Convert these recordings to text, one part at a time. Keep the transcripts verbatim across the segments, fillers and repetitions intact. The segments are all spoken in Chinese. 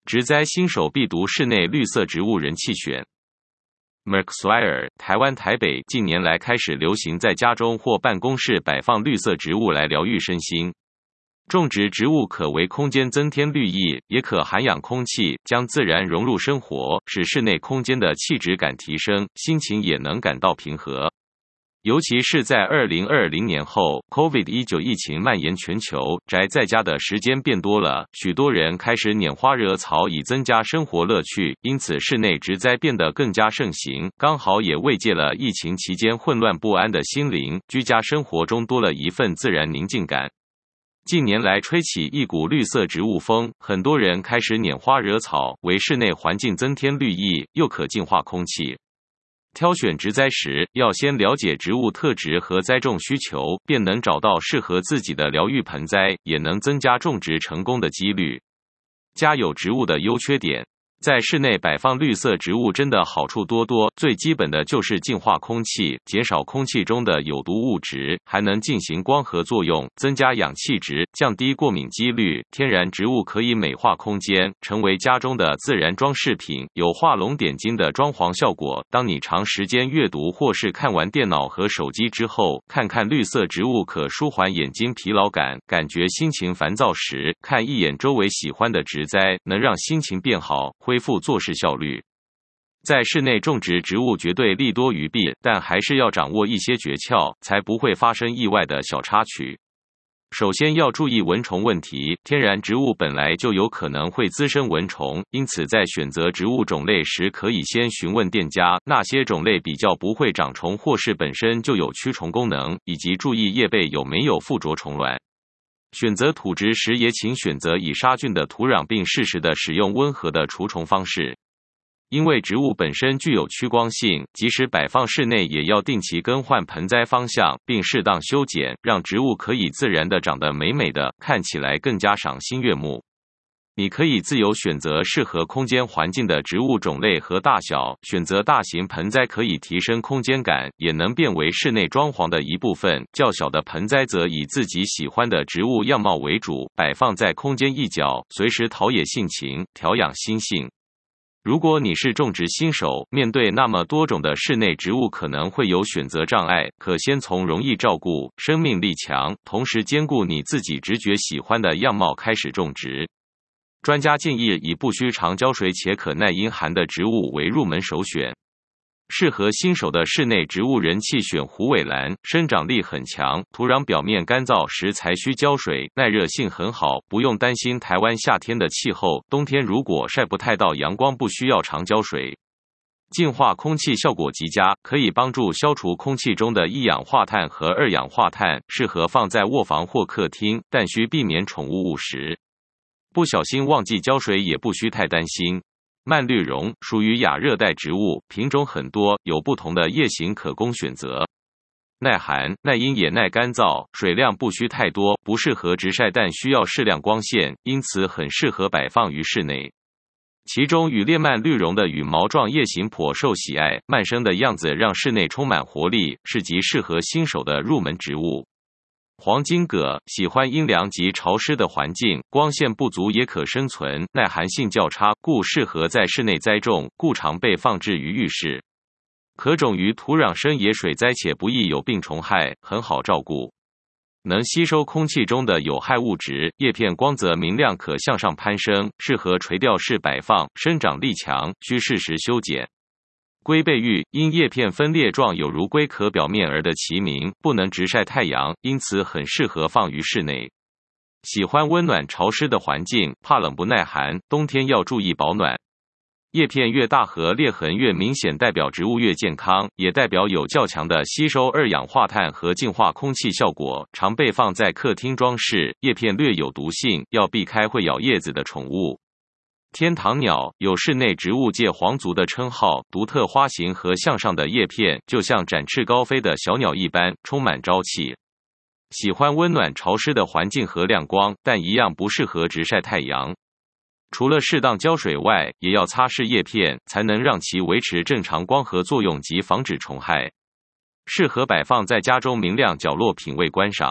植栽新手必读室内绿色植物人气选。McSwire， 台湾台北近年来开始流行在家中或办公室摆放绿色植物来疗愈身心。种植植物可为空间增添绿意，也可涵养空气，将自然融入生活，使室内空间的气质感提升，心情也能感到平和。尤其是在二零二零年后 ，COVID 十九 疫情蔓延全球，宅在家的时间变多了，许多人开始拈花惹草以增加生活乐趣，因此室内植栽变得更加盛行，刚好也慰藉了疫情期间混乱不安的心灵，居家生活中多了一份自然宁静感。近年来吹起一股绿色植物风，很多人开始拈花惹草，为室内环境增添绿意，又可净化空气。挑选植栽时，要先了解植物特质和栽种需求，便能找到适合自己的疗愈盆栽，也能增加种植成功的几率。家有植物的优缺点。在室内摆放绿色植物真的好处多多，最基本的就是净化空气，减少空气中的有毒物质，还能进行光合作用，增加氧气值，降低过敏几率。天然植物可以美化空间，成为家中的自然装饰品，有画龙点睛的装潢效果。当你长时间阅读或是看完电脑和手机之后，看看绿色植物可舒缓眼睛疲劳感，感觉心情烦躁时，看一眼周围喜欢的植栽，能让心情变好，恢复做事效率。在室内种植植物绝对利多于弊，但还是要掌握一些诀窍，才不会发生意外的小插曲。首先要注意蚊虫问题，天然植物本来就有可能会滋生蚊虫，因此在选择植物种类时，可以先询问店家那些种类比较不会长虫或是本身就有驱虫功能，以及注意叶背有没有附着虫卵。选择土质时，也请选择以杀菌的土壤，并适时的使用温和的除虫方式。因为植物本身具有趋光性，即使摆放室内，也要定期更换盆栽方向，并适当修剪，让植物可以自然的长得美美的，看起来更加赏心悦目。你可以自由选择适合空间环境的植物种类和大小，选择大型盆栽可以提升空间感，也能变为室内装潢的一部分。较小的盆栽则以自己喜欢的植物样貌为主，摆放在空间一角，随时陶冶性情，调养心性。如果你是种植新手，面对那么多种的室内植物，可能会有选择障碍，可先从容易照顾、生命力强，同时兼顾你自己直觉喜欢的样貌开始种植。专家建议以不需常浇水且可耐阴寒的植物为入门首选。适合新手的室内植物人气选虎尾兰，生长力很强，土壤表面干燥时才需浇水，耐热性很好，不用担心台湾夏天的气候，冬天如果晒不太到阳光，不需要常浇水。净化空气效果极佳，可以帮助消除空气中的一氧化碳和二氧化碳，适合放在卧房或客厅，但需避免宠物误食。不小心忘记浇水也不需太担心。蔓绿绒属于亚热带植物，品种很多，有不同的叶型可供选择。耐寒、耐阴也耐干燥，水量不需太多，不适合直晒，但需要适量光线，因此很适合摆放于室内。其中羽裂蔓绿绒的羽毛状叶形颇受喜爱，蔓生的样子让室内充满活力，是极适合新手的入门植物。黄金葛喜欢阴凉及潮湿的环境，光线不足也可生存，耐寒性较差，故适合在室内栽种，故常被放置于浴室。可种于土壤生野水栽，且不易有病虫害，很好照顾。能吸收空气中的有害物质，叶片光泽明亮，可向上攀升，适合垂钓式摆放，生长力强，需适时修剪。龟背玉因叶片分裂状，有如龟壳表面而得其名，不能直晒太阳，因此很适合放于室内。喜欢温暖潮湿的环境，怕冷不耐寒，冬天要注意保暖。叶片越大和裂痕越明显，代表植物越健康，也代表有较强的吸收二氧化碳和净化空气效果，常被放在客厅装饰。叶片略有毒性，要避开会咬叶子的宠物。天堂鸟有室内植物界皇族的称号，独特花型和向上的叶片，就像展翅高飞的小鸟一般，充满朝气。喜欢温暖潮湿的环境和亮光，但一样不适合直晒太阳。除了适当浇水外，也要擦拭叶片，才能让其维持正常光合作用及防止虫害。适合摆放在家中明亮角落，品味观赏。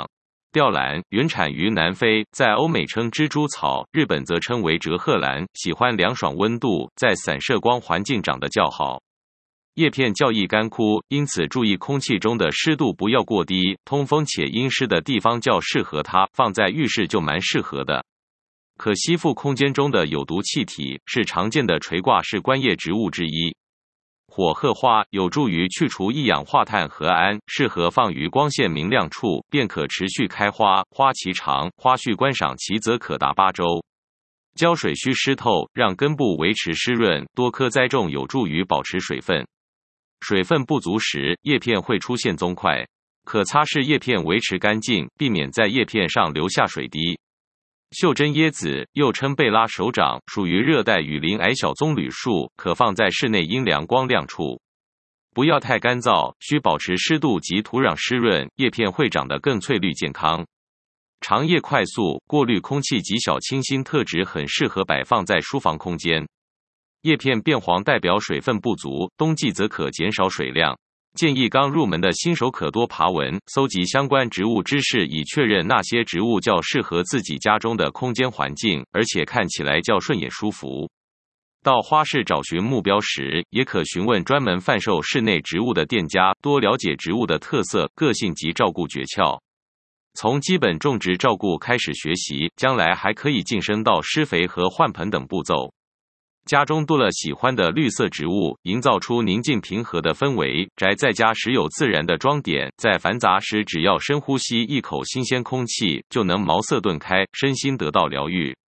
吊兰原产于南非，在欧美称蜘蛛草，日本则称为折鹤兰，喜欢凉爽温度，在散射光环境长得较好。叶片较易干枯，因此注意空气中的湿度不要过低，通风且阴湿的地方较适合它，放在浴室就蛮适合的。可吸附空间中的有毒气体，是常见的垂挂式观叶植物之一。火鹤花有助于去除一氧化碳和氨，适合放于光线明亮处，便可持续开花，花期长，花序观赏期则可达八周。浇水需湿透，让根部维持湿润，多棵栽种有助于保持水分。水分不足时，叶片会出现棕块，可擦拭叶片维持干净，避免在叶片上留下水滴。袖珍椰子又称贝拉手掌，属于热带雨林矮小棕榈树，可放在室内阴凉光亮处。不要太干燥，需保持湿度及土壤湿润，叶片会长得更翠绿健康。长叶快速，过滤空气及小清新特质很适合摆放在书房空间。叶片变黄代表水分不足，冬季则可减少水量。建议刚入门的新手可多爬文，搜集相关植物知识，以确认那些植物较适合自己家中的空间环境，而且看起来较顺眼舒服。到花市找寻目标时，也可询问专门贩售室内植物的店家，多了解植物的特色、个性及照顾诀窍。从基本种植照顾开始学习，将来还可以晋升到施肥和换盆等步骤。家中多了喜欢的绿色植物，营造出宁静平和的氛围。宅在家时有自然的装点，在繁杂时只要深呼吸一口新鲜空气，就能茅塞顿开，身心得到疗愈。